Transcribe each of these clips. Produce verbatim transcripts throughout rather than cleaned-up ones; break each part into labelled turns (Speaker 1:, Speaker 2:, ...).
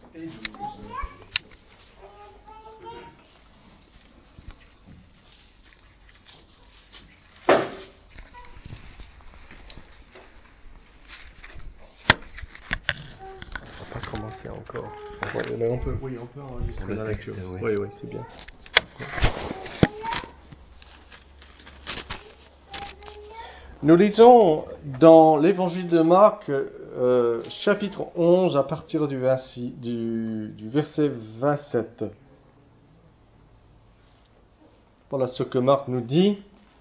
Speaker 1: et douze.
Speaker 2: On va pas commencer encore.
Speaker 1: Ouais, mais on peut, oui, on peut enregistrer la lecture.
Speaker 2: Oui,
Speaker 1: oui, oui, c'est bien. Nous lisons dans l'évangile de Marc, euh, chapitre onze, à partir du, vingt-six, du, du verset vingt-sept. Voilà ce que Marc nous dit.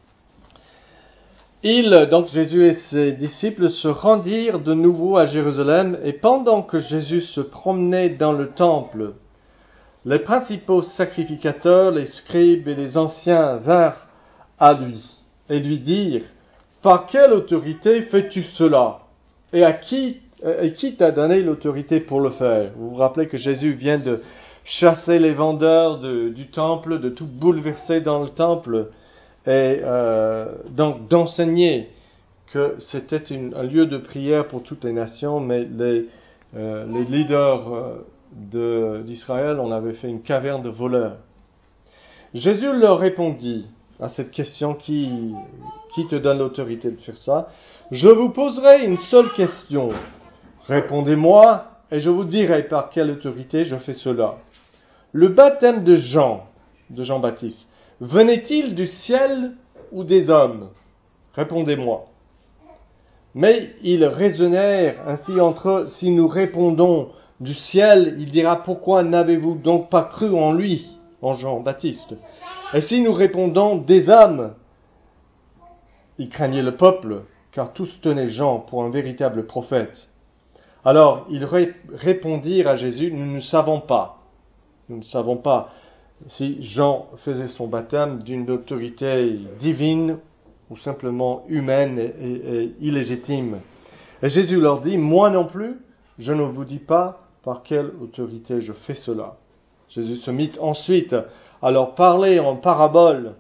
Speaker 1: Il, donc Jésus et ses disciples, se rendirent de nouveau à Jérusalem, et pendant que Jésus se promenait dans le temple, les principaux sacrificateurs, les scribes et les anciens vinrent à lui et lui dirent: par quelle autorité fais-tu cela? Et à qui, et qui t'a donné l'autorité pour le faire? Vous vous rappelez que Jésus vient de chasser les vendeurs de, du temple, de tout bouleverser dans le temple, et euh, donc d'enseigner que c'était une, un lieu de prière pour toutes les nations, mais les, euh, les leaders euh, de, d'Israël en avaient fait une caverne de voleurs. Jésus leur répondit à cette question: qui, qui te donne l'autorité de faire ça? Je vous poserai une seule question. Répondez-moi et je vous dirai par quelle autorité je fais cela. Le baptême de Jean, de Jean-Baptiste, venait-il du ciel ou des hommes? Répondez-moi. Mais ils raisonnèrent ainsi entre eux: si nous répondons du ciel, il dira: pourquoi n'avez-vous donc pas cru en lui, en Jean-Baptiste? Et si nous répondons des hommes, ils craignaient le peuple, car tous tenaient Jean pour un véritable prophète. Alors ils ré- répondirent à Jésus: nous ne savons pas. Nous ne savons pas si Jean faisait son baptême d'une autorité divine ou simplement humaine et, et, et illégitime. Et Jésus leur dit: moi non plus, je ne vous dis pas par quelle autorité je fais cela. Jésus se mit ensuite à leur parler en parabole.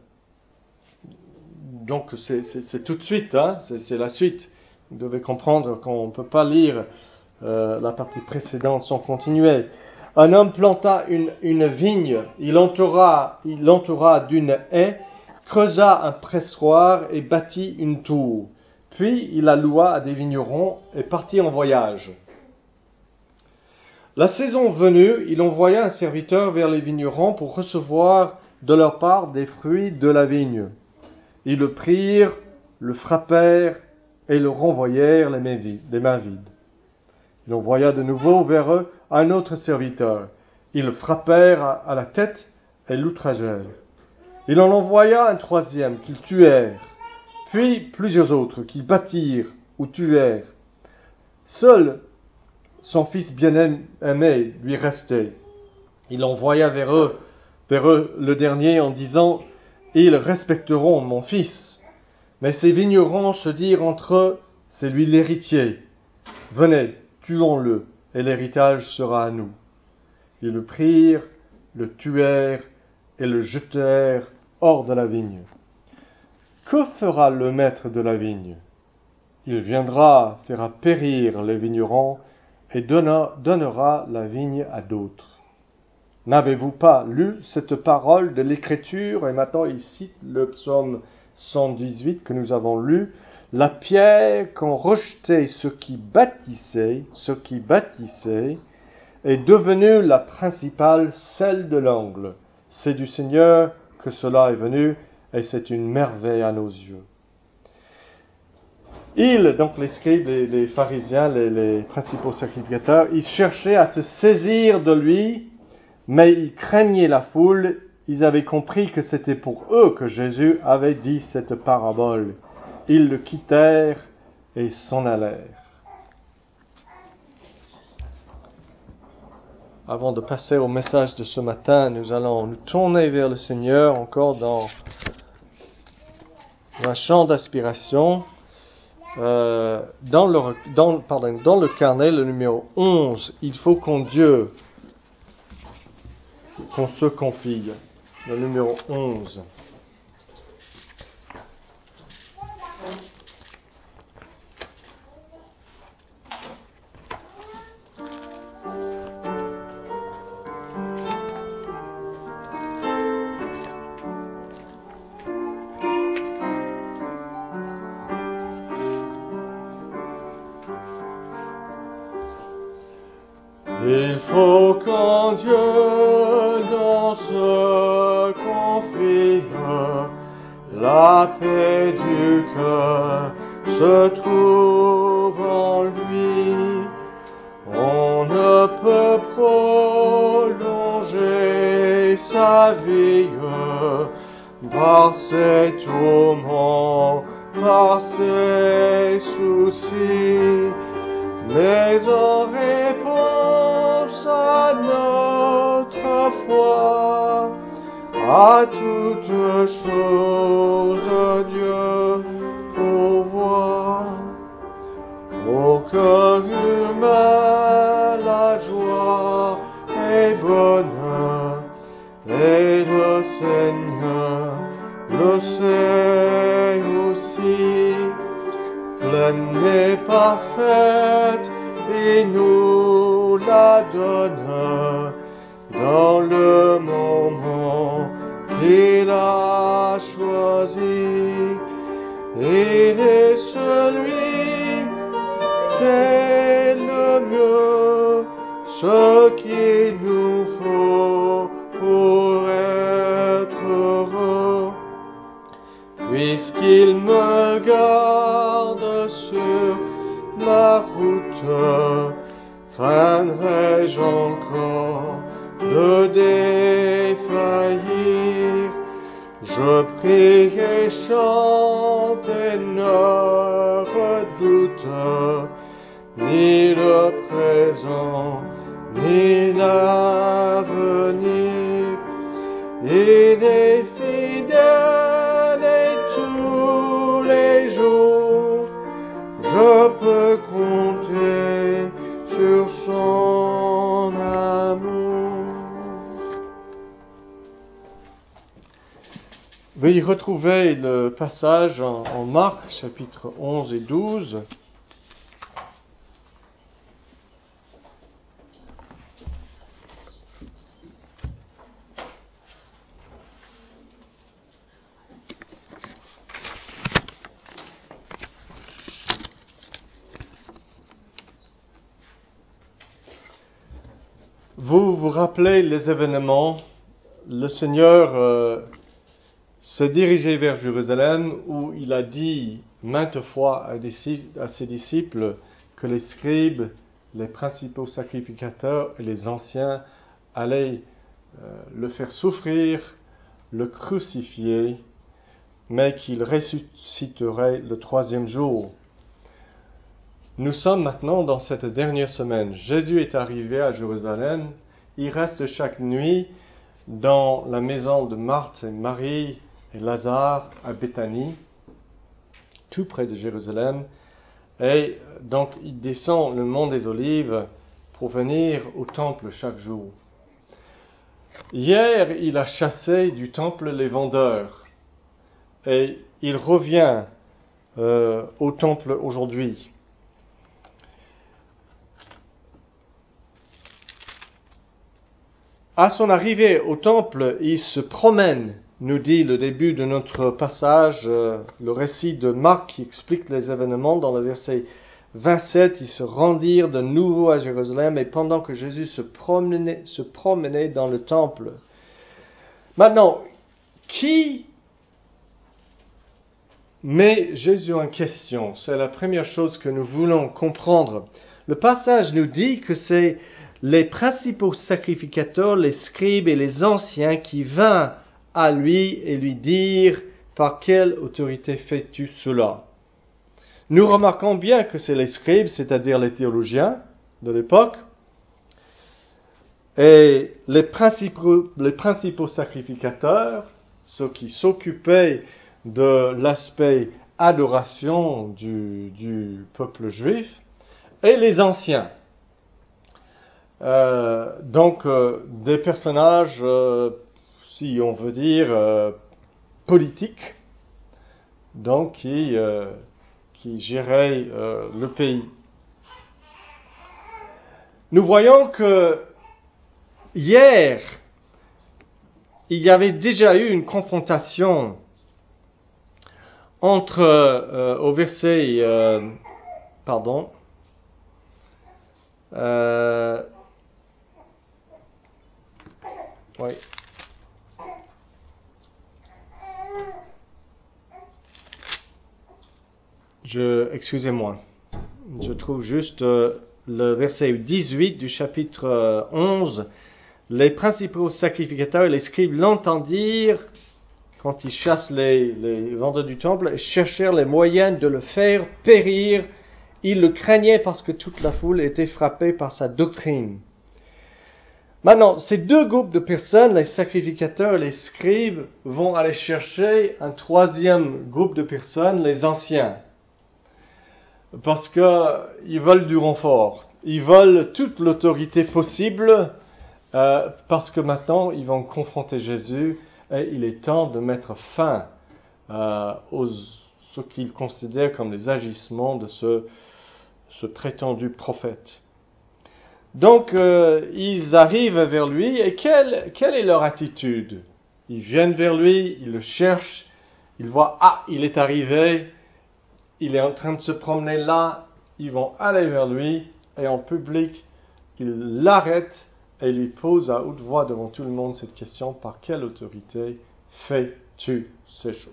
Speaker 1: Donc c'est, c'est, c'est tout de suite, hein, c'est, c'est la suite. Vous devez comprendre qu'on ne peut pas lire euh, la partie précédente sans continuer. Un homme planta une, une vigne, il l'entoura, il l'entoura d'une haie, creusa un pressoir et bâtit une tour. Puis il la loua à des vignerons et partit en voyage. La saison venue, il envoya un serviteur vers les vignerons pour recevoir de leur part des fruits de la vigne. Ils le prirent, le frappèrent et le renvoyèrent les mains vides. Les mains vides. Il envoya de nouveau vers eux un autre serviteur. Ils le frappèrent à, à la tête et l'outragèrent. Il en envoya un troisième qu'ils tuèrent, puis plusieurs autres qu'ils battirent ou tuèrent. Seul son fils bien-aimé lui restait. Il envoya vers eux, vers eux le dernier en disant: ils respecteront mon fils. Mais ces vignerons se dirent entre eux: c'est lui l'héritier. Venez, tuons-le, et l'héritage sera à nous. Ils le prirent, le tuèrent et le jetèrent hors de la vigne. Que fera le maître de la vigne? Il viendra, fera périr les vignerons et donna, donnera la vigne à d'autres. N'avez-vous pas lu cette parole de l'Écriture? Et maintenant il cite le psaume cent dix-huit que nous avons lu. La pierre qu'ont rejeté ceux qui bâtissaient, ceux qui bâtissaient, est devenue la principale, celle de l'angle. C'est du Seigneur que cela est venu, et c'est une merveille à nos yeux. Ils, donc les scribes, les, les pharisiens, les, les principaux sacrificateurs, ils cherchaient à se saisir de lui, mais ils craignaient la foule. Ils avaient compris que c'était pour eux que Jésus avait dit cette parabole. Ils le quittèrent et s'en allèrent. Avant de passer au message de ce matin, nous allons nous tourner vers le Seigneur encore dans un chant d'aspiration. Euh, dans, le, dans, pardon, dans le carnet, le numéro onze, il faut qu'en Dieu, qu'on se confie. Le numéro onze. Il faut qu'en Dieu l'on se confie, la paix du cœur se trouve en lui. On ne peut prolonger sa vie par ses tourments, par ses soucis, mais en réponse à notre foi, à toutes choses Dieu pourvoit. Au cœur humain la joie est bonne, et le Seigneur le sait aussi. Pleine et parfaite, il nous la donne dans le moment qu'il a choisi. Il est celui, c'est le mieux, ce qu'il nous faut pour être heureux. Puisqu'il me garde sur ma route, craindrai-je encore de défaillir? Je prie et chante et ne redoute ni le présent, ni l'avenir. Il est fidèle et tous les jours, je peux compter sur son amour. Veuillez retrouver le passage en, en Marc, chapitre onze et douze. Vous vous rappelez les événements. Le Seigneur euh, se dirigeait vers Jérusalem, où il a dit maintes fois à, disciples, à ses disciples que les scribes, les principaux sacrificateurs et les anciens allaient euh, le faire souffrir, le crucifier, mais qu'il ressusciterait le troisième jour. Nous sommes maintenant dans cette dernière semaine. Jésus est arrivé à Jérusalem. Il reste chaque nuit dans la maison de Marthe et Marie et Lazare à Béthanie, tout près de Jérusalem. Et donc il descend le mont des Olives pour venir au temple chaque jour. Hier, il a chassé du temple les vendeurs. Et il revient euh, au temple aujourd'hui. À son arrivée au temple, il se promène, nous dit le début de notre passage, euh, le récit de Marc qui explique les événements dans le verset vingt-sept. Ils se rendirent de nouveau à Jérusalem et pendant que Jésus se promenait, se promenait dans le temple. Maintenant, qui met Jésus en question? C'est la première chose que nous voulons comprendre. Le passage nous dit que c'est les principaux sacrificateurs, les scribes et les anciens qui vinrent à lui et lui dirent « Par quelle autorité fais-tu cela ?» Nous remarquons bien que c'est les scribes, c'est-à-dire les théologiens de l'époque, et les principaux, les principaux sacrificateurs, ceux qui s'occupaient de l'aspect adoration du, du peuple juif, et les anciens. Euh, donc euh, des personnages, euh, si on veut dire, euh, politiques, donc qui, euh, qui géraient euh, le pays. Nous voyons que hier, il y avait déjà eu une confrontation entre, euh, au verset, euh, pardon, euh, je, excusez-moi, je trouve juste euh, le verset dix-huit du chapitre euh, onze. Les principaux sacrificateurs et les scribes l'entendirent quand ils chassent les, les vendeurs du temple et cherchèrent les moyens de le faire périr. Ils le craignaient parce que toute la foule était frappée par sa doctrine. Maintenant, ces deux groupes de personnes, les sacrificateurs et les scribes, vont aller chercher un troisième groupe de personnes, les anciens. Parce qu'ils veulent du renfort. Ils veulent toute l'autorité possible, euh, parce que maintenant, ils vont confronter Jésus et il est temps de mettre fin euh, aux ce qu'ils considèrent comme les agissements de ce, ce prétendu prophète. Donc, euh, ils arrivent vers lui, et quelle, quelle est leur attitude? Ils viennent vers lui, ils le cherchent, ils voient, ah, il est arrivé, il est en train de se promener là, ils vont aller vers lui, et en public, ils l'arrêtent, et lui posent à haute voix devant tout le monde cette question, par quelle autorité fais-tu ces choses?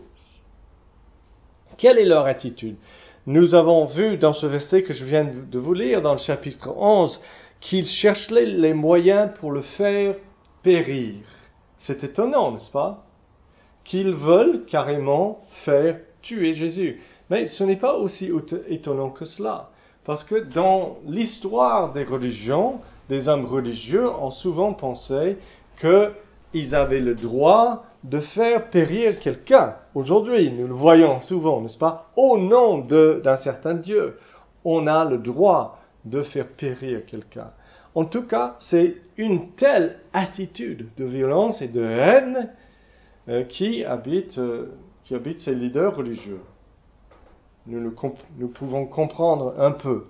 Speaker 1: Quelle est leur attitude? Nous avons vu dans ce verset que je viens de vous lire, dans le chapitre onze, qu'ils cherchaient les moyens pour le faire périr. C'est étonnant, n'est-ce pas? Qu'ils veulent carrément faire tuer Jésus. Mais ce n'est pas aussi étonnant que cela. Parce que dans l'histoire des religions, des hommes religieux ont souvent pensé qu'ils avaient le droit de faire périr quelqu'un. Aujourd'hui, nous le voyons souvent, n'est-ce pas? Au nom de, d'un certain Dieu, on a le droit de faire périr quelqu'un. En tout cas, c'est une telle attitude de violence et de haine euh, qui, habite, euh, qui habite ces leaders religieux. Nous, le comp- nous pouvons comprendre un peu.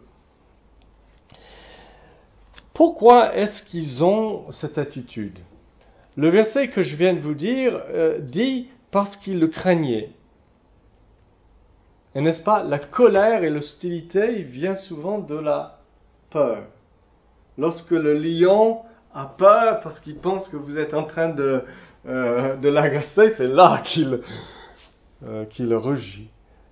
Speaker 1: Pourquoi est-ce qu'ils ont cette attitude? Le verset que je viens de vous dire euh, dit parce qu'ils le craignaient. Et n'est-ce pas, la colère et l'hostilité vient souvent de la peur. Lorsque le lion a peur parce qu'il pense que vous êtes en train de, euh, de l'agacer, c'est là qu'il, euh, qu'il rugit.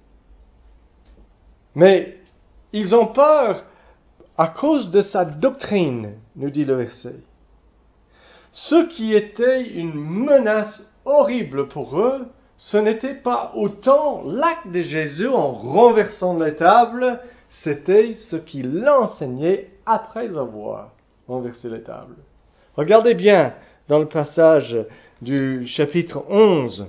Speaker 1: Mais ils ont peur à cause de sa doctrine, nous dit le verset. Ce qui était une menace horrible pour eux, ce n'était pas autant l'acte de Jésus en renversant les tables, c'était ce qu'il enseignait après avoir renversé les tables. Regardez bien dans le passage du chapitre onze,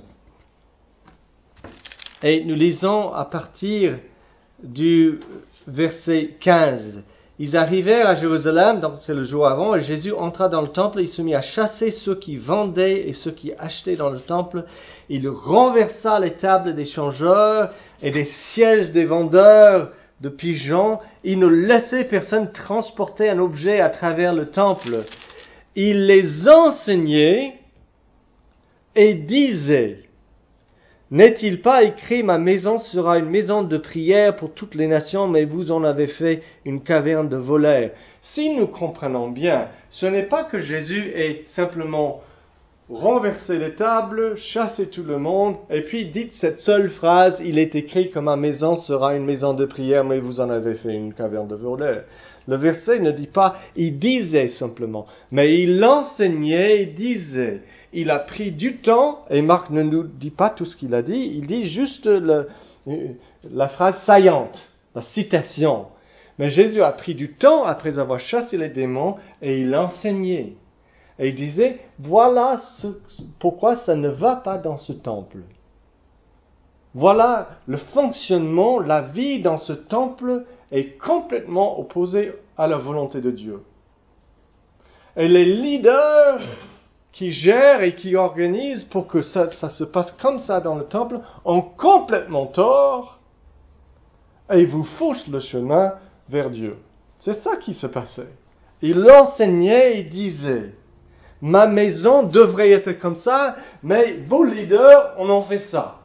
Speaker 1: et nous lisons à partir du verset quinze. Ils arrivèrent à Jérusalem, donc c'est le jour avant, et Jésus entra dans le temple, et il se mit à chasser ceux qui vendaient et ceux qui achetaient dans le temple. Il renversa les tables des changeurs et des sièges des vendeurs de pigeons. Il ne laissait personne transporter un objet à travers le temple. Il les enseignait et disait: n'est-il pas écrit, ma maison sera une maison de prière pour toutes les nations, mais vous en avez fait une caverne de voleurs. Si nous comprenons bien, ce n'est pas que Jésus ait simplement renversé les tables, chassé tout le monde, et puis dit cette seule phrase, il est écrit que ma maison sera une maison de prière, mais vous en avez fait une caverne de voleurs. Le verset ne dit pas, il disait simplement, mais il enseignait et disait. Il a pris du temps, et Marc ne nous dit pas tout ce qu'il a dit, il dit juste le, la phrase saillante, la citation. Mais Jésus a pris du temps après avoir chassé les démons, et il enseignait. Et il disait, voilà ce, pourquoi ça ne va pas dans ce temple. Voilà le fonctionnement, la vie dans ce temple est complètement opposée à la volonté de Dieu. Et les leaders qui gèrent et qui organisent pour que ça, ça se passe comme ça dans le temple ont complètement tort et vous fauchent le chemin vers Dieu. C'est ça qui se passait. Il enseignait et disait, ma maison devrait être comme ça, mais vos leaders, on en fait ça.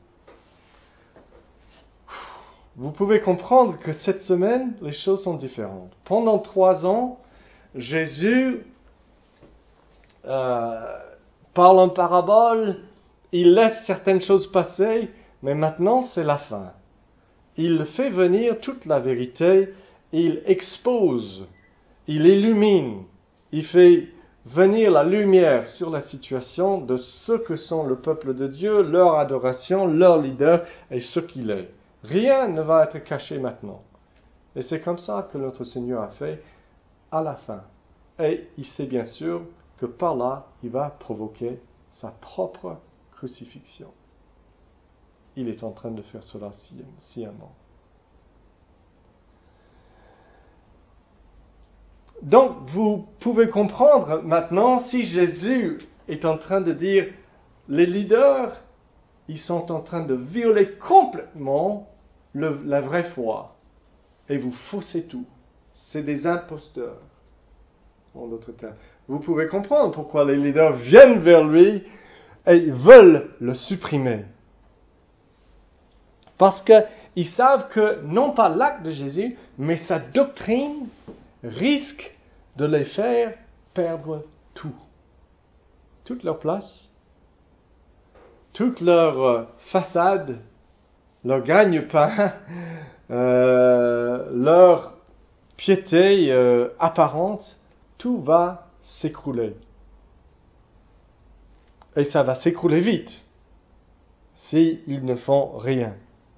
Speaker 1: Vous pouvez comprendre que cette semaine, les choses sont différentes. Pendant trois ans, Jésus euh, parle en parabole, il laisse certaines choses passer, mais maintenant c'est la fin. il fait venir toute la vérité, il expose, il illumine, il fait venir la lumière sur la situation de ce que sont le peuple de Dieu, leur adoration, leur leader et ce qu'il est. Rien ne va être caché maintenant. Et c'est comme ça que notre Seigneur a fait à la fin. Et il sait bien sûr que par là, il va provoquer sa propre crucifixion. Il est en train de faire cela sciemment. Donc, vous pouvez comprendre maintenant, si Jésus est en train de dire, les leaders, ils sont en train de violer complètement le, la vraie foi. Et vous faussez tout. C'est des imposteurs, en d'autres termes. Vous pouvez comprendre pourquoi les leaders viennent vers lui et veulent le supprimer. Parce qu'ils savent que, non pas l'acte de Jésus, mais sa doctrine risque de les faire perdre tout. Toute leur place, toute leur euh, façade, leur gagne-pain, euh, leur piété euh, apparente, tout va s'écrouler. Et ça va s'écrouler vite, s'ils ne font rien.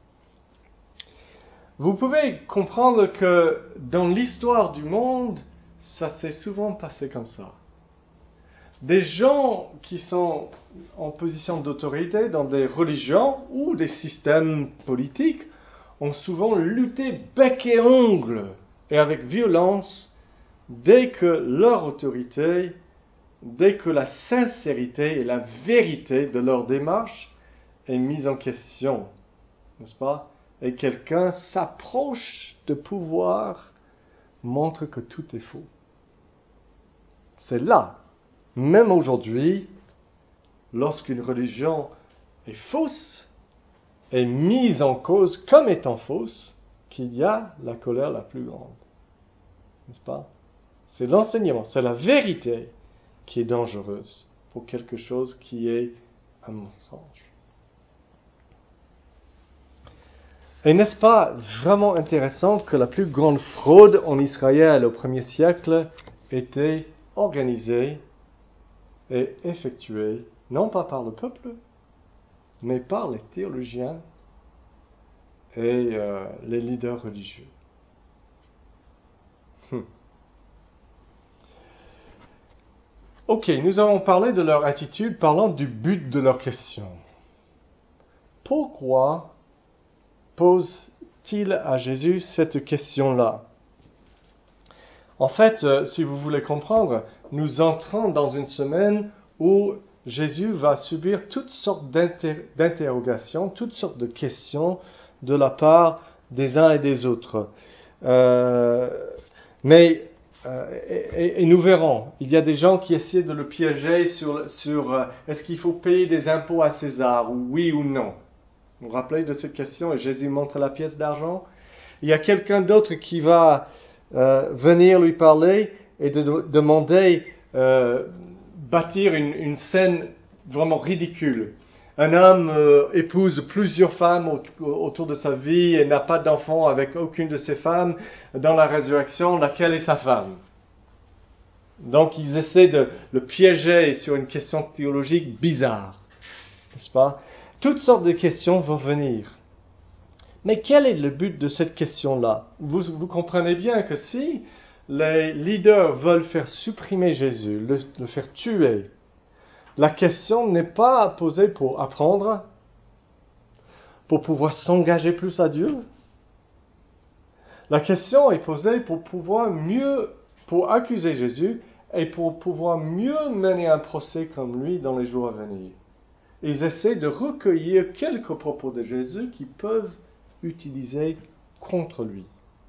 Speaker 1: Vous pouvez comprendre que dans l'histoire du monde, ça s'est souvent passé comme ça. Des gens qui sont en position d'autorité dans des religions ou des systèmes politiques ont souvent lutté bec et ongle et avec violence dès que leur autorité, dès que la sincérité et la vérité de leur démarche est mise en question, n'est-ce pas? Et quelqu'un s'approche de pouvoir, montre que tout est faux. C'est là, même aujourd'hui, lorsqu'une religion est fausse, est mise en cause comme étant fausse, qu'il y a la colère la plus grande. N'est-ce pas? C'est l'enseignement, c'est la vérité qui est dangereuse pour quelque chose qui est un mensonge. Et n'est-ce pas vraiment intéressant que la plus grande fraude en Israël au premier siècle était organisée et effectuée, non pas par le peuple, mais par les théologiens et euh, les leaders religieux. Hmm. Ok, nous avons parlé de leur attitude, parlons du but de leur question. Pourquoi pose-t-il à Jésus cette question-là? En fait, euh, si vous voulez comprendre, nous entrons dans une semaine où Jésus va subir toutes sortes d'inter- d'interrogations, toutes sortes de questions de la part des uns et des autres. Euh, mais, euh, et, et nous verrons, il y a des gens qui essaient de le piéger sur, sur euh, est-ce qu'il faut payer des impôts à César, ou oui ou non. Vous vous rappelez de cette question et Jésus montre la pièce d'argent? Il y a quelqu'un d'autre qui va euh, venir lui parler et de, de demander euh, bâtir une, une scène vraiment ridicule. Un homme euh, épouse plusieurs femmes au, autour de sa vie et n'a pas d'enfant avec aucune de ces femmes. Dans la résurrection, laquelle est sa femme? Donc ils essaient de le piéger sur une question théologique bizarre, n'est-ce pas? Toutes sortes de questions vont venir. Mais quel est le but de cette question-là? Vous, vous comprenez bien que si les leaders veulent faire supprimer Jésus, le, le faire tuer, la question n'est pas posée pour apprendre, pour pouvoir s'engager plus à Dieu. La question est posée pour pouvoir mieux, pour accuser Jésus et pour pouvoir mieux mener un procès comme lui dans les jours à venir. Ils essaient de recueillir quelques propos de Jésus qui peuvent utiliser contre lui.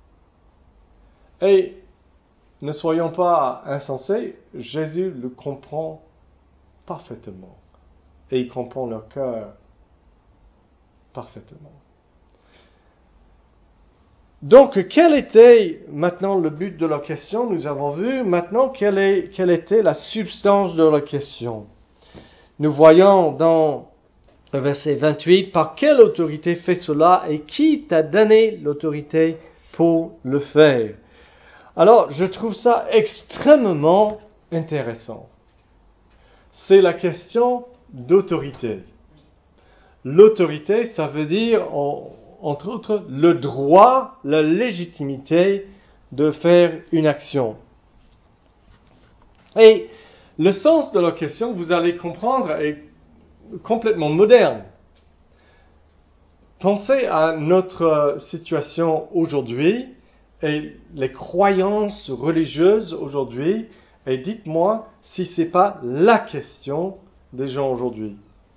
Speaker 1: Et ne soyons pas insensés, Jésus le comprend parfaitement. Et il comprend leur cœur parfaitement. Donc, quel était maintenant le but de leur question? Nous avons vu maintenant quelle, est, quelle était la substance de leur question. Nous voyons dans Le verset vingt-huit, « Par quelle autorité fais cela et qui t'a donné l'autorité pour le faire ?» Alors, je trouve ça extrêmement intéressant. C'est la question d'autorité. L'autorité, ça veut dire, en, entre autres, le droit, la légitimité de faire une action. Et le sens de la question, vous allez comprendre, est complètement moderne. Pensez à notre situation aujourd'hui et les croyances religieuses aujourd'hui et dites-moi si ce n'est pas la question des gens aujourd'hui.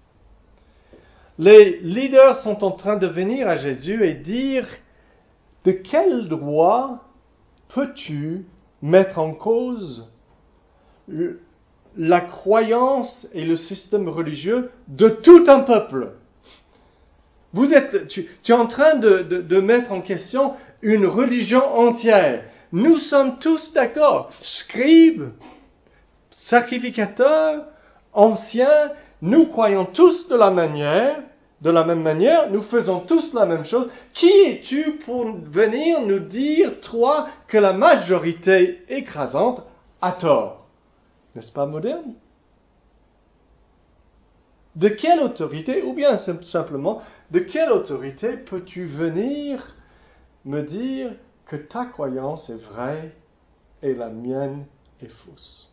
Speaker 1: Les leaders sont en train de venir à Jésus et dire « De quel droit peux-tu mettre en cause la croyance et le système religieux de tout un peuple ?» Vous êtes, tu, tu es en train de, de, de mettre en question une religion entière. Nous sommes tous d'accord. Scribes, sacrificateurs, anciens, nous croyons tous de la manière, de la même manière, nous faisons tous la même chose. Qui es-tu pour venir nous dire, toi, que la majorité écrasante a tort? N'est-ce pas moderne? De quelle autorité, ou bien simplement, de quelle autorité peux-tu venir me dire que ta croyance est vraie et la mienne est fausse?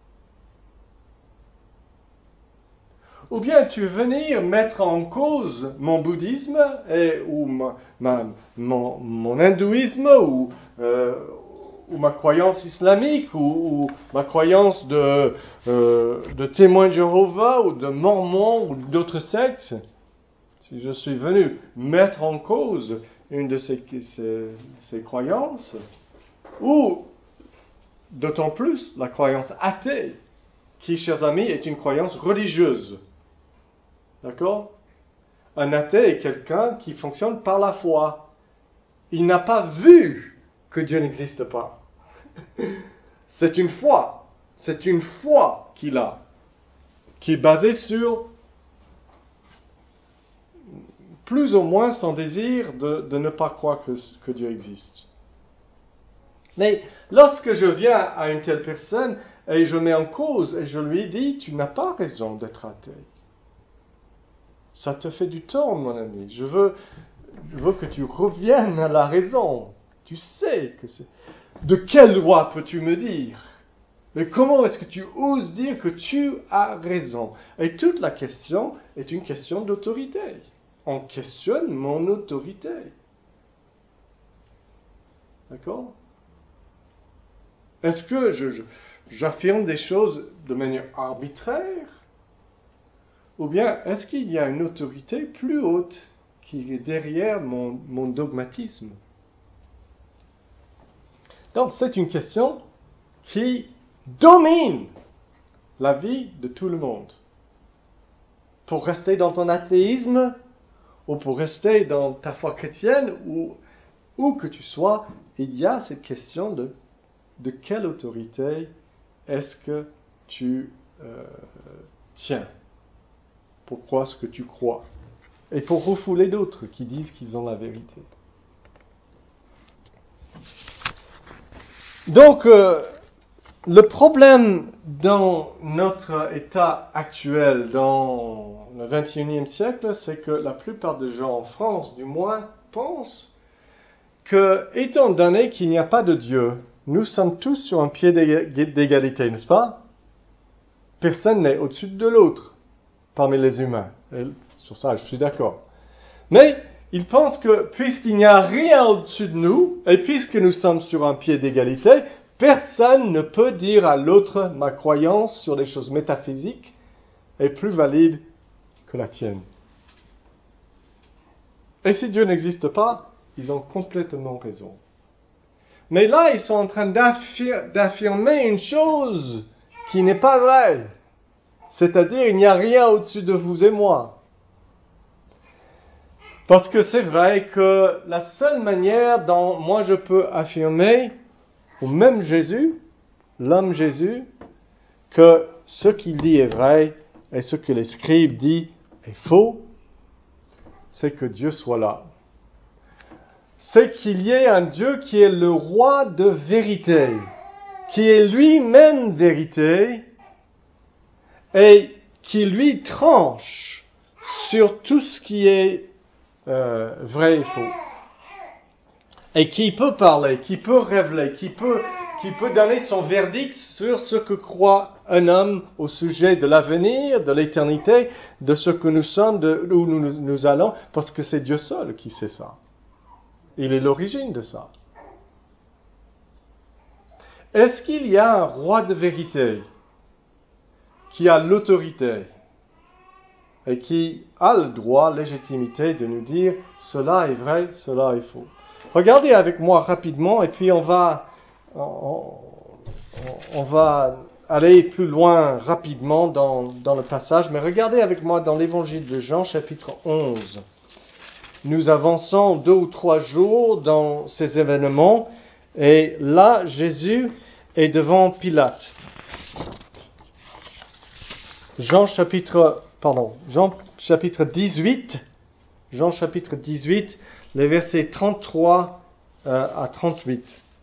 Speaker 1: Ou bien tu veux venir mettre en cause mon bouddhisme et, ou ma, ma, mon, mon hindouisme ou, euh, ou ma croyance islamique ou, ou ma croyance de, euh, de témoins de Jéhovah ou de mormons ou d'autres sectes. Si je suis venu mettre en cause une de ces, ces, ces croyances, ou d'autant plus la croyance athée, qui, chers amis, est une croyance religieuse. D'accord? Un athée est quelqu'un qui fonctionne par la foi. Il n'a pas vu que Dieu n'existe pas. C'est une foi. C'est une foi qu'il a, qui est basée sur plus ou moins son désir de, de ne pas croire que, que Dieu existe. Mais lorsque je viens à une telle personne et je mets en cause et je lui dis, tu n'as pas raison d'être athée. Ça te fait du tort, mon ami. Je veux, je veux que tu reviennes à la raison. Tu sais que c'est... De quel droit peux-tu me dire? Mais comment est-ce que tu oses dire que tu as raison? Et toute la question est une question d'autorité. On questionne mon autorité. D'accord? Est-ce que je, je, j'affirme des choses de manière arbitraire? Ou bien, est-ce qu'il y a une autorité plus haute qui est derrière mon, mon dogmatisme? Donc, c'est une question qui domine la vie de tout le monde. Pour rester dans ton athéisme, ou pour rester dans ta foi chrétienne, ou où que tu sois, il y a cette question de de quelle autorité est-ce que tu euh, tiens pour croire ce que tu crois, et pour refouler d'autres qui disent qu'ils ont la vérité. Donc, euh, le problème dans notre état actuel, dans le vingt et unième siècle, c'est que la plupart des gens en France, du moins, pensent que, étant donné qu'il n'y a pas de Dieu, nous sommes tous sur un pied d'égalité, n'est-ce pas? Personne n'est au-dessus de l'autre parmi les humains. Et sur ça, je suis d'accord. Mais ils pensent que puisqu'il n'y a rien au-dessus de nous, et puisque nous sommes sur un pied d'égalité, personne ne peut dire à l'autre ma croyance sur des choses métaphysiques est plus valide que la tienne. Et si Dieu n'existe pas, ils ont complètement raison. Mais là, ils sont en train d'affir- d'affirmer une chose qui n'est pas vraie. C'est-à-dire, il n'y a rien au-dessus de vous et moi. Parce que c'est vrai que la seule manière dont moi je peux affirmer, au même Jésus, l'homme Jésus, que ce qu'il dit est vrai et ce que les scribes disent est faux, c'est que Dieu soit là. C'est qu'il y ait un Dieu qui est le roi de vérité, qui est lui-même vérité, et qui lui tranche sur tout ce qui est euh, vrai et faux. Et qui peut parler, qui peut révéler, qui peut, qui peut donner son verdict sur ce que croit un homme au sujet de l'avenir, de l'éternité, de ce que nous sommes, de où nous, nous allons, parce que c'est Dieu seul qui sait ça. Il est l'origine de ça. Est-ce qu'il y a un roi de vérité qui a l'autorité et qui a le droit, la légitimité de nous dire cela est vrai, cela est faux? Regardez avec moi rapidement et puis on va, on, on va aller plus loin rapidement dans, dans le passage. Mais regardez avec moi dans l'évangile de Jean, chapitre onze. Nous avançons deux ou trois jours dans ces événements et là, Jésus est devant Pilate. Jean chapitre, pardon, Jean chapitre dix-huit, Jean chapitre dix-huit, les versets trente-trois euh, à trente-huit.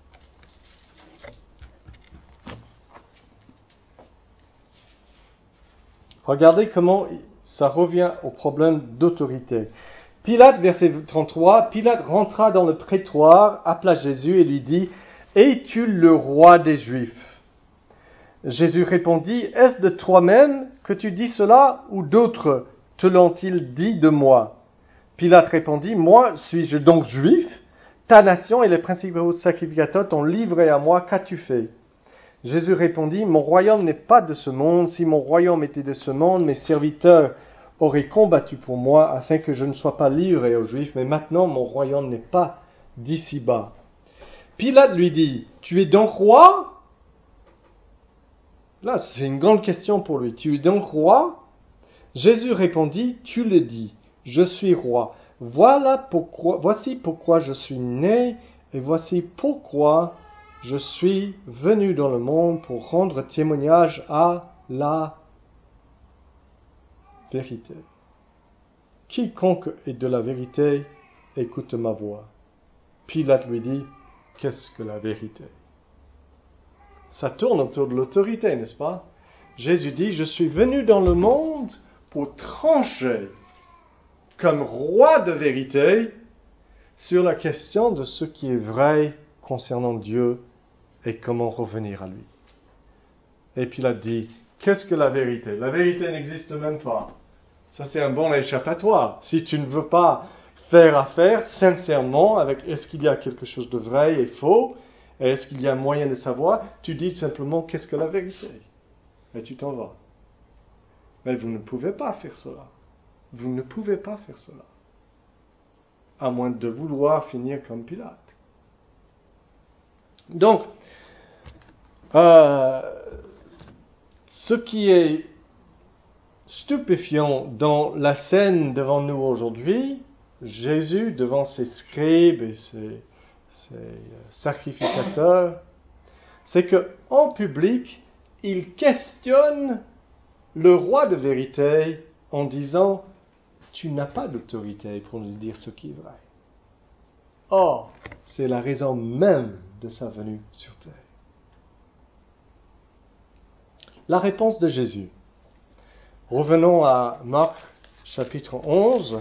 Speaker 1: Regardez comment ça revient au problème d'autorité. Pilate, verset trente-trois, Pilate rentra dans le prétoire, appela Jésus et lui dit, « Es-tu le roi des Juifs ?» Jésus répondit, « Est-ce de toi-même que tu dis cela, ou d'autres te l'ont-ils dit de moi ?» Pilate répondit, « Moi, suis-je donc juif? Ta nation et les principaux sacrificateurs t'ont livré à moi, qu'as-tu fait ?» Jésus répondit, « Mon royaume n'est pas de ce monde. Si mon royaume était de ce monde, mes serviteurs auraient combattu pour moi, afin que je ne sois pas livré aux Juifs. Mais maintenant, mon royaume n'est pas d'ici-bas. » Pilate lui dit, « Tu es donc roi ?» Là, c'est une grande question pour lui. « Tu es donc roi ?» Jésus répondit, « Tu le dis, je suis roi. Voilà pourquoi, voici pourquoi je suis né, et voici pourquoi je suis venu dans le monde pour rendre témoignage à la vérité. Quiconque est de la vérité, écoute ma voix. » Pilate lui dit, « Qu'est-ce que la vérité ?» Ça tourne autour de l'autorité, n'est-ce pas? Jésus dit, « Je suis venu dans le monde pour trancher comme roi de vérité sur la question de ce qui est vrai concernant Dieu et comment revenir à lui. » Et puis il a dit, qu'est-ce que la vérité? La vérité n'existe même pas. Ça c'est un bon échappatoire. Si tu ne veux pas faire affaire sincèrement avec est-ce qu'il y a quelque chose de vrai et faux, et est-ce qu'il y a un moyen de savoir, tu dis simplement qu'est-ce que la vérité? Et tu t'en vas. Mais vous ne pouvez pas faire cela. Vous ne pouvez pas faire cela. À moins de vouloir finir comme Pilate. Donc, euh, ce qui est stupéfiant dans la scène devant nous aujourd'hui, Jésus devant ses scribes et ses, ses sacrificateurs, c'est que en public, il questionne le roi de vérité en disant « Tu n'as pas d'autorité pour nous dire ce qui est vrai. » Or, c'est la raison même de sa venue sur terre. La réponse de Jésus. Revenons à Marc chapitre onze.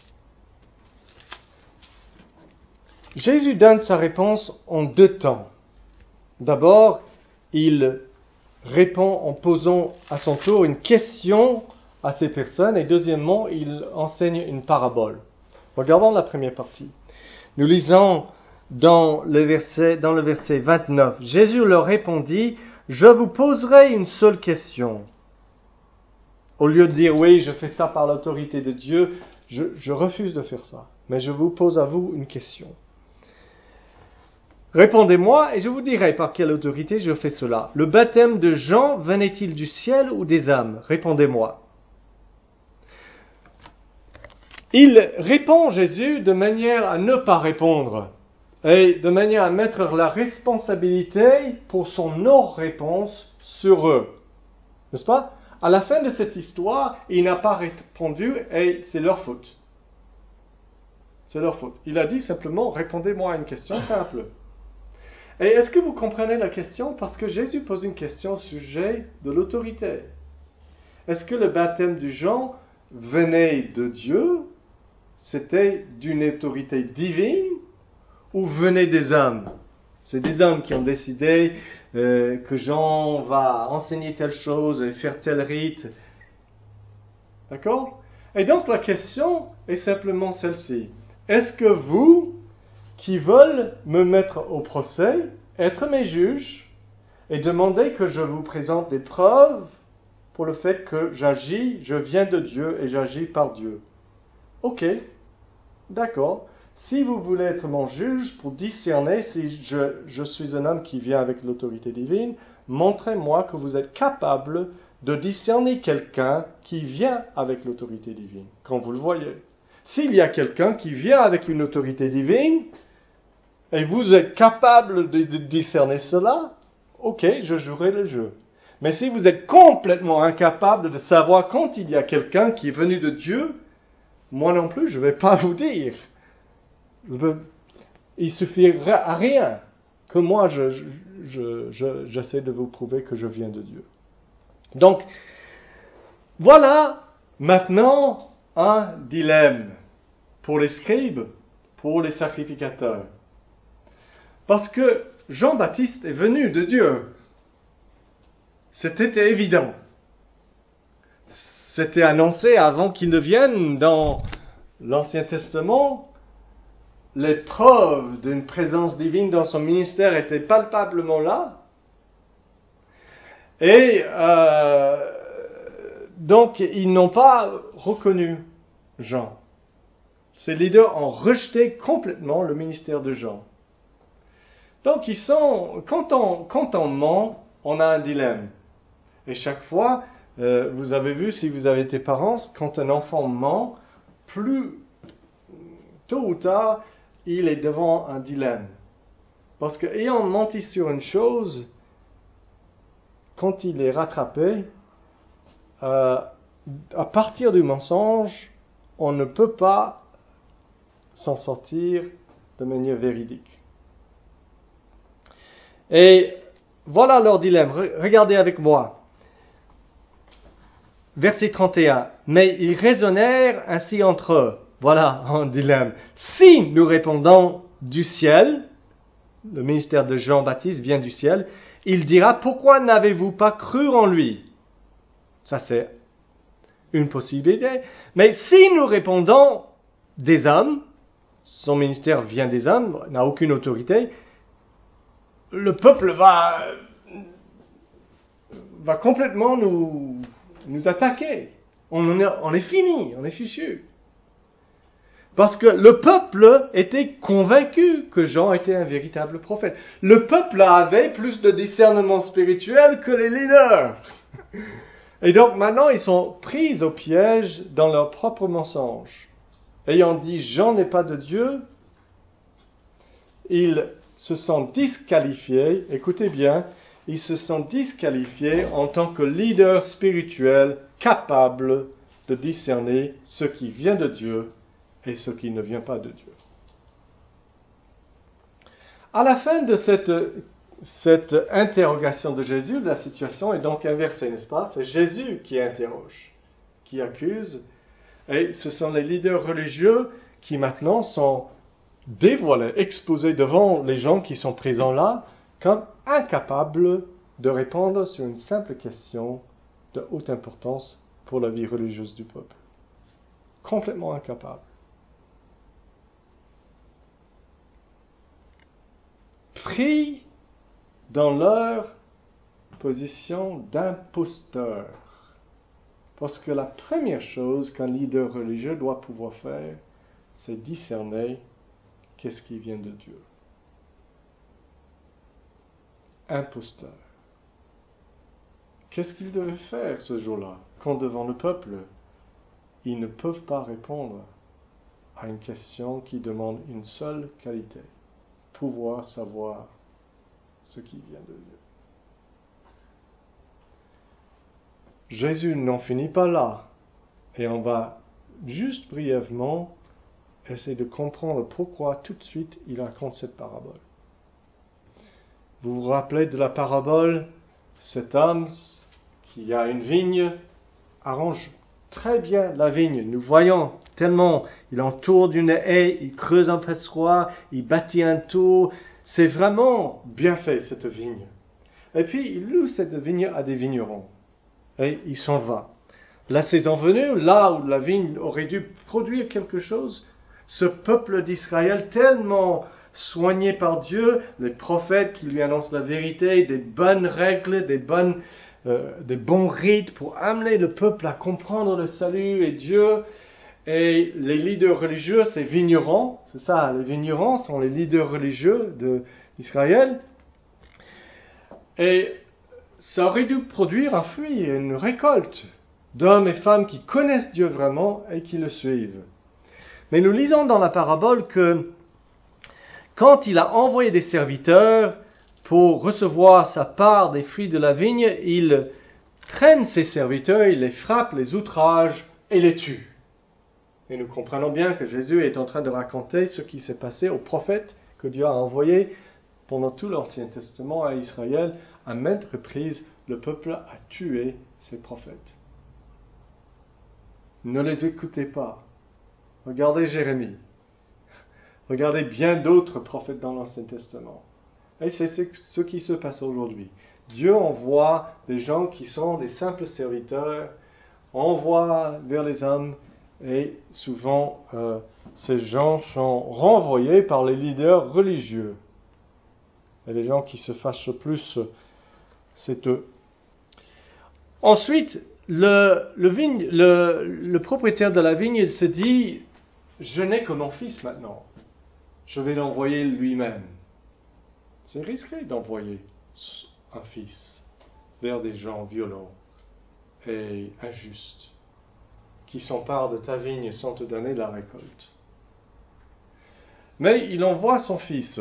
Speaker 1: Jésus donne sa réponse en deux temps. D'abord, il répond en posant à son tour une question à ces personnes et deuxièmement, il enseigne une parabole. Regardons la première partie. Nous lisons dans le verset, dans le verset vingt-neuf. Jésus leur répondit, « Je vous poserai une seule question. » Au lieu de dire, oui, je fais ça par l'autorité de Dieu, je, je refuse de faire ça. Mais je vous pose à vous une question. Répondez-moi et je vous dirai par quelle autorité je fais cela. Le baptême de Jean venait-il du ciel ou des âmes? Répondez-moi. Il répond, Jésus, de manière à ne pas répondre et de manière à mettre la responsabilité pour son non-réponse sur eux. N'est-ce pas? À la fin de cette histoire, il n'a pas répondu et c'est leur faute. C'est leur faute. Il a dit simplement, répondez-moi à une question simple. Et est-ce que vous comprenez la question? Parce que Jésus pose une question au sujet de l'autorité. Est-ce que le baptême de Jean venait de Dieu? C'était d'une autorité divine? Ou venait des hommes? C'est des hommes qui ont décidé euh, que Jean va enseigner telle chose et faire tel rite. D'accord? Et donc la question est simplement celle-ci. Est-ce que vous, qui veulent me mettre au procès, être mes juges, et demander que je vous présente des preuves pour le fait que j'agis, je viens de Dieu et j'agis par Dieu? Ok, d'accord. Si vous voulez être mon juge pour discerner si je, je suis un homme qui vient avec l'autorité divine, montrez-moi que vous êtes capable de discerner quelqu'un qui vient avec l'autorité divine, quand vous le voyez. S'il y a quelqu'un qui vient avec une autorité divine, et vous êtes capable de, de discerner cela, ok, je jouerai le jeu. Mais si vous êtes complètement incapable de savoir quand il y a quelqu'un qui est venu de Dieu, moi non plus, je ne vais pas vous dire. Je veux, il suffira à rien que moi, je, je, je, j'essaie de vous prouver que je viens de Dieu. Donc, voilà maintenant un dilemme pour les scribes, pour les sacrificateurs. Parce que Jean-Baptiste est venu de Dieu. C'était évident. C'était annoncé avant qu'il ne vienne dans l'Ancien Testament. Les preuves d'une présence divine dans son ministère étaient palpablement là. Et euh, donc, ils n'ont pas reconnu Jean. Ces leaders ont rejeté complètement le ministère de Jean. Donc, ils sont, quand on, quand on ment, on a un dilemme. Et chaque fois, euh, vous avez vu, si vous avez été parents, quand un enfant ment, plus tôt ou tard, il est devant un dilemme. Parce qu'ayant menti sur une chose, quand il est rattrapé, euh, à partir du mensonge, on ne peut pas s'en sortir de manière véridique. Et voilà leur dilemme. Regardez avec moi. Verset trente et un. Mais ils raisonnèrent ainsi entre eux. Voilà un dilemme. Si nous répondons du ciel, le ministère de Jean-Baptiste vient du ciel, il dira, pourquoi n'avez-vous pas cru en lui? Ça c'est une possibilité. Mais si nous répondons des hommes, son ministère vient des hommes, n'a aucune autorité, le peuple va, va complètement nous, nous attaquer. On est, on est fini, on est fichu. Parce que le peuple était convaincu que Jean était un véritable prophète. Le peuple avait plus de discernement spirituel que les leaders. Et donc maintenant, ils sont pris au piège dans leur propre mensonge. Ayant dit Jean n'est pas de Dieu, ils se sont disqualifiés, écoutez bien, ils se sont disqualifiés en tant que leaders spirituels capables de discerner ce qui vient de Dieu et ce qui ne vient pas de Dieu. À la fin de cette, cette interrogation de Jésus, la situation est donc inversée, n'est-ce pas? C'est Jésus qui interroge, qui accuse, et ce sont les leaders religieux qui maintenant sont dévoilés, exposés devant les gens qui sont présents là, comme incapables de répondre sur une simple question de haute importance pour la vie religieuse du peuple. Complètement incapables. Pris dans leur position d'imposteurs. Parce que la première chose qu'un leader religieux doit pouvoir faire, c'est discerner qu'est-ce qui vient de Dieu. Imposteur. Qu'est-ce qu'ils devaient faire ce jour-là, quand devant le peuple, ils ne peuvent pas répondre à une question qui demande une seule qualité, pouvoir savoir ce qui vient de Dieu. Jésus n'en finit pas là, et on va juste brièvement essaie de comprendre pourquoi tout de suite il raconte cette parabole. Vous vous rappelez de la parabole, cet homme qui a une vigne arrange très bien la vigne. Nous voyons tellement, il entoure d'une haie, il creuse un passoire, il bâtit un tour. C'est vraiment bien fait cette vigne. Et puis il loue cette vigne à des vignerons. Et il s'en va. La saison venue, là où la vigne aurait dû produire quelque chose, ce peuple d'Israël tellement soigné par Dieu, les prophètes qui lui annoncent la vérité, des bonnes règles, des, bonnes, euh, des bons rites pour amener le peuple à comprendre le salut et Dieu. Et les leaders religieux, c'est vignerons, c'est ça, les vignerons sont les leaders religieux de, d'Israël. Et ça aurait dû produire un fruit, une récolte d'hommes et femmes qui connaissent Dieu vraiment et qui le suivent. Mais nous lisons dans la parabole que quand il a envoyé des serviteurs pour recevoir sa part des fruits de la vigne, il traîne ces serviteurs, il les frappe, les outrage et les tue. Et nous comprenons bien que Jésus est en train de raconter ce qui s'est passé aux prophètes que Dieu a envoyés pendant tout l'Ancien Testament à Israël. À maintes reprises, le peuple a tué ses prophètes. Ne les écoutez pas. Regardez Jérémie. Regardez bien d'autres prophètes dans l'Ancien Testament. Et c'est ce qui se passe aujourd'hui. Dieu envoie des gens qui sont des simples serviteurs, envoie vers les hommes, et souvent euh, ces gens sont renvoyés par les leaders religieux. Et les gens qui se fâchent le plus, c'est eux. Ensuite, le, le, vigne, le, le propriétaire de la vigne, il se dit, je n'ai que mon fils maintenant. Je vais l'envoyer lui-même. C'est risqué d'envoyer un fils vers des gens violents et injustes qui s'emparent de ta vigne sans te donner la récolte. Mais il envoie son fils.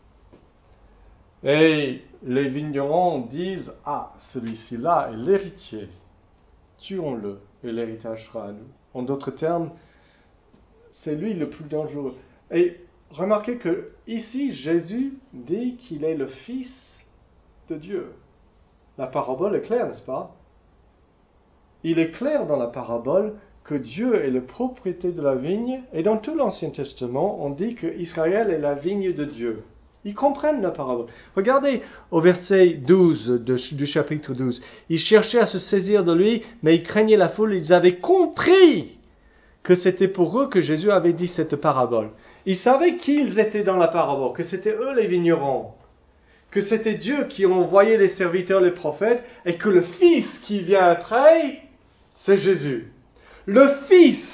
Speaker 1: Et les vignerons disent, ah, celui-ci-là est l'héritier. Tuons-le et l'héritage sera à nous. En d'autres termes, c'est lui le plus dangereux. Et remarquez que ici, Jésus dit qu'il est le Fils de Dieu. La parabole est claire, n'est-ce pas? Il est clair dans la parabole que Dieu est le propriétaire de la vigne, et dans tout l'Ancien Testament, on dit que Israël est la vigne de Dieu. Ils comprennent la parabole. Regardez au verset douze de, du chapitre douze. Ils cherchaient à se saisir de lui, mais ils craignaient la foule. Ils avaient compris que c'était pour eux que Jésus avait dit cette parabole. Ils savaient qui ils étaient dans la parabole, que c'était eux les vignerons, que c'était Dieu qui envoyait les serviteurs, les prophètes, et que le Fils qui vient après, c'est Jésus. Le Fils.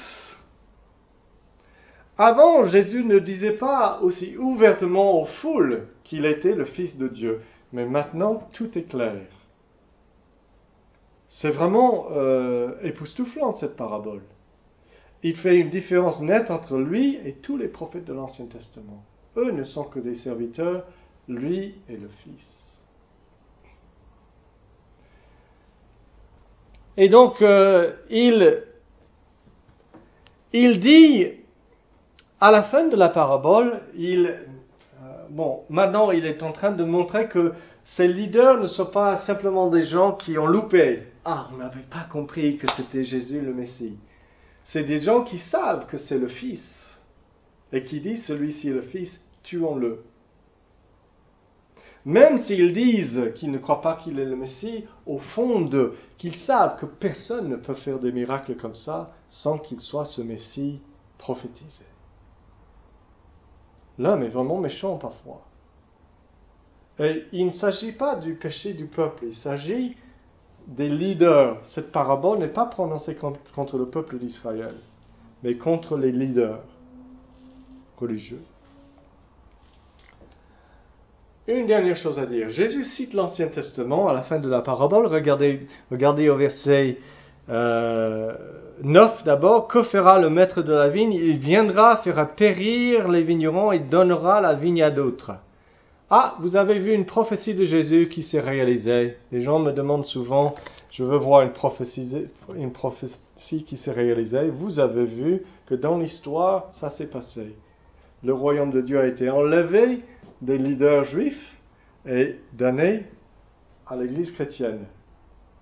Speaker 1: Avant, Jésus ne disait pas aussi ouvertement aux foules qu'il était le Fils de Dieu. Mais maintenant, tout est clair. C'est vraiment euh, époustouflant, cette parabole. Il fait une différence nette entre lui et tous les prophètes de l'Ancien Testament. Eux ne sont que des serviteurs, lui est le Fils. Et donc, euh, il, il dit, à la fin de la parabole, il, euh, bon, maintenant il est en train de montrer que ces leaders ne sont pas simplement des gens qui ont loupé. Ah, on n'avait pas compris que c'était Jésus le Messie. C'est des gens qui savent que c'est le Fils et qui disent, celui-ci est le Fils, tuons-le. Même s'ils disent qu'ils ne croient pas qu'il est le Messie, au fond d'eux, qu'ils savent que personne ne peut faire des miracles comme ça sans qu'il soit ce Messie prophétisé. L'homme est vraiment méchant parfois. Et il ne s'agit pas du péché du peuple, il s'agit des leaders. Cette parabole n'est pas prononcée contre le peuple d'Israël, mais contre les leaders religieux. Une dernière chose à dire. Jésus cite l'Ancien Testament à la fin de la parabole. Regardez, regardez au verset euh, neuf d'abord. Que fera le maître de la vigne? Il viendra, fera périr les vignerons et donnera la vigne à d'autres. Ah, vous avez vu une prophétie de Jésus qui s'est réalisée. Les gens me demandent souvent, Je veux voir une prophétie, une prophétie qui s'est réalisée. Vous avez vu que dans l'histoire, ça s'est passé. Le royaume de Dieu a été enlevé des leaders juifs et donné à l'Église chrétienne. D'accord ?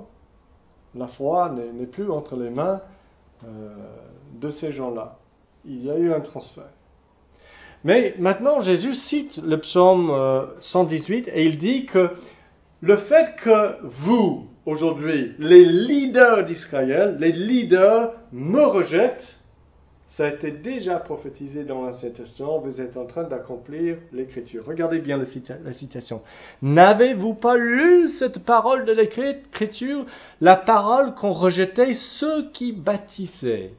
Speaker 1: La foi n'est, n'est plus entre les mains euh, de ces gens-là. Il y a eu un transfert. Mais maintenant, Jésus cite le psaume euh, cent dix-huit et il dit que le fait que vous, aujourd'hui, les leaders d'Israël, les leaders me rejettent, ça a été déjà prophétisé dans l'Ancien Testament, vous êtes en train d'accomplir l'Écriture. Regardez bien la, cita- la citation. N'avez-vous pas lu cette parole de l'Écriture, la parole qu'ont rejetait ceux qui bâtissaient?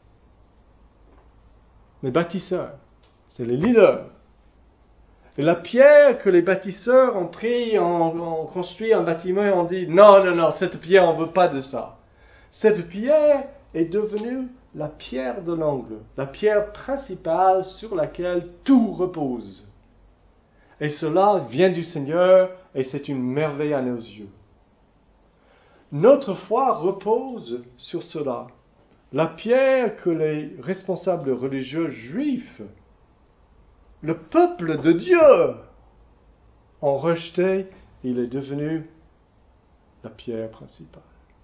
Speaker 1: Les bâtisseurs, c'est les leaders. Et la pierre que les bâtisseurs ont pris, ont, ont construit un bâtiment et ont dit, non, non, non, cette pierre, on ne veut pas de ça. Cette pierre est devenue la pierre de l'angle, la pierre principale sur laquelle tout repose. Et cela vient du Seigneur et c'est une merveille à nos yeux. Notre foi repose sur cela. La pierre que les responsables religieux juifs, le peuple de Dieu, ont rejeté, il est devenu la pierre principale.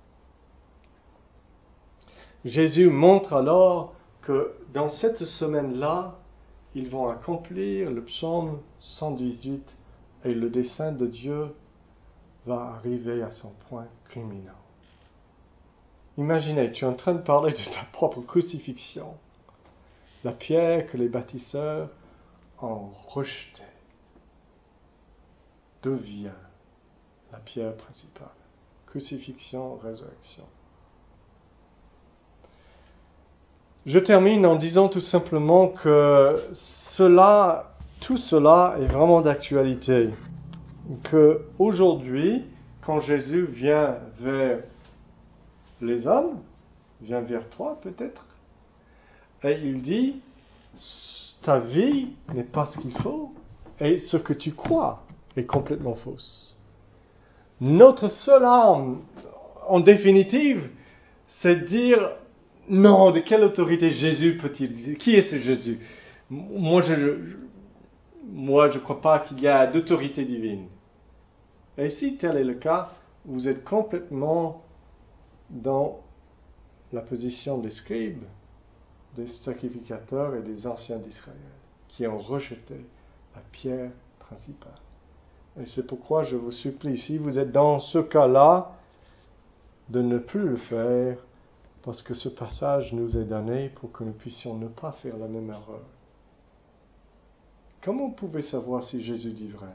Speaker 1: Jésus montre alors que dans cette semaine-là, ils vont accomplir le psaume cent dix-huit et le dessein de Dieu va arriver à son point culminant. Imaginez, tu es en train de parler de ta propre crucifixion. La pierre que les bâtisseurs ont rejetée devient la pierre principale. Crucifixion, résurrection. Je termine en disant tout simplement que cela, tout cela est vraiment d'actualité. Que aujourd'hui, quand Jésus vient vers les hommes, vient vers toi peut-être, et il dit, ta vie n'est pas ce qu'il faut, et ce que tu crois est complètement fausse. Notre seule arme, en définitive, c'est de dire, non, de quelle autorité Jésus peut-il dire? Qui est ce Jésus? Moi, je ne moi, je crois pas qu'il y a d'autorité divine. Et si tel est le cas, vous êtes complètement dans la position des scribes, des sacrificateurs et des anciens d'Israël, qui ont rejeté la pierre principale. Et c'est pourquoi je vous supplie, si vous êtes dans ce cas-là, de ne plus le faire, parce que ce passage nous est donné pour que nous puissions ne pas faire la même erreur. Comment vous pouvez savoir si Jésus dit vrai?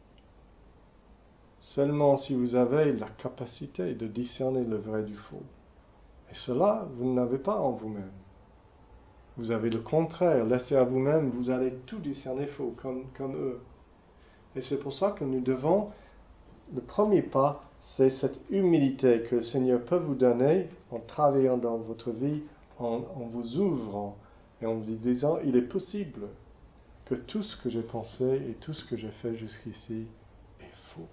Speaker 1: Seulement si vous avez la capacité de discerner le vrai du faux. Et cela, vous n'avez pas en vous-même. Vous avez le contraire. Laissez à vous-même, vous allez tout discerner faux, comme, comme eux. Et c'est pour ça que nous devons, le premier pas, c'est cette humilité que le Seigneur peut vous donner en travaillant dans votre vie, en, en vous ouvrant et en vous disant, il est possible que tout ce que j'ai pensé et tout ce que j'ai fait jusqu'ici est faux.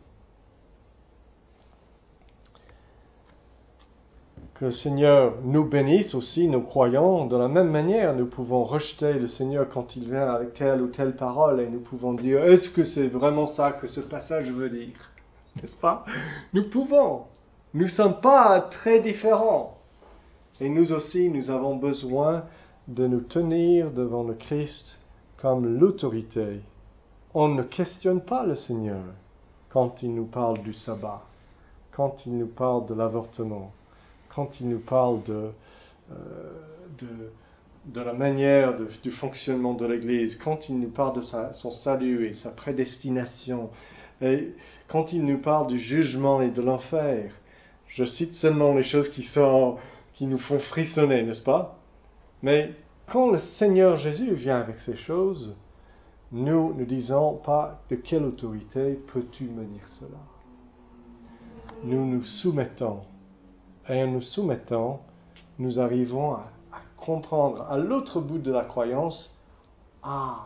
Speaker 1: Que le Seigneur nous bénisse aussi, nous croyons. De la même manière, nous pouvons rejeter le Seigneur quand il vient avec telle ou telle parole et nous pouvons dire, est-ce que c'est vraiment ça que ce passage veut dire? N'est-ce pas? Nous pouvons. Nous ne sommes pas très différents. Et nous aussi, nous avons besoin de nous tenir devant le Christ comme l'autorité. On ne questionne pas le Seigneur quand il nous parle du sabbat, quand il nous parle de l'avortement, quand il nous parle de, euh, de, de la manière de, du fonctionnement de l'Église, quand il nous parle de sa, son salut et sa prédestination, et quand il nous parle du jugement et de l'enfer. Je cite seulement les choses qui, sont, qui nous font frissonner, n'est-ce pas? Mais quand le Seigneur Jésus vient avec ces choses, nous ne disons pas de quelle autorité peux-tu me dire cela? Nous nous soumettons. Et en nous soumettant, nous arrivons à, à comprendre à l'autre bout de la croyance, ah,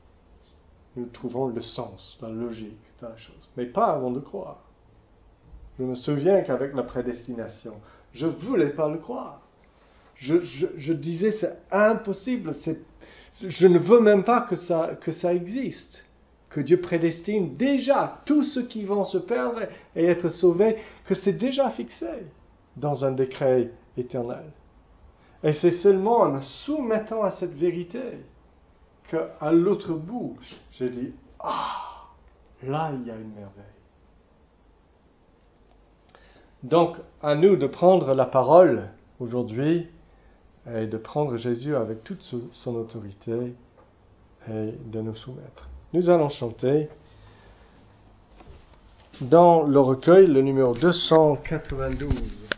Speaker 1: nous trouvons le sens, la logique de la chose. Mais pas avant de croire. Je me souviens qu'avec la prédestination, je ne voulais pas le croire. Je, je, je disais, c'est impossible, c'est, je ne veux même pas que ça, que ça existe. Que Dieu prédestine déjà tous ceux qui vont se perdre et être sauvés, que c'est déjà fixé dans un décret éternel. Et c'est seulement en me soumettant à cette vérité qu'à l'autre bout, j'ai dit, ah, là il y a une merveille. Donc, à nous de prendre la parole aujourd'hui et de prendre Jésus avec toute son autorité et de nous soumettre. Nous allons chanter dans le recueil, le numéro deux cent quatre-vingt-douze.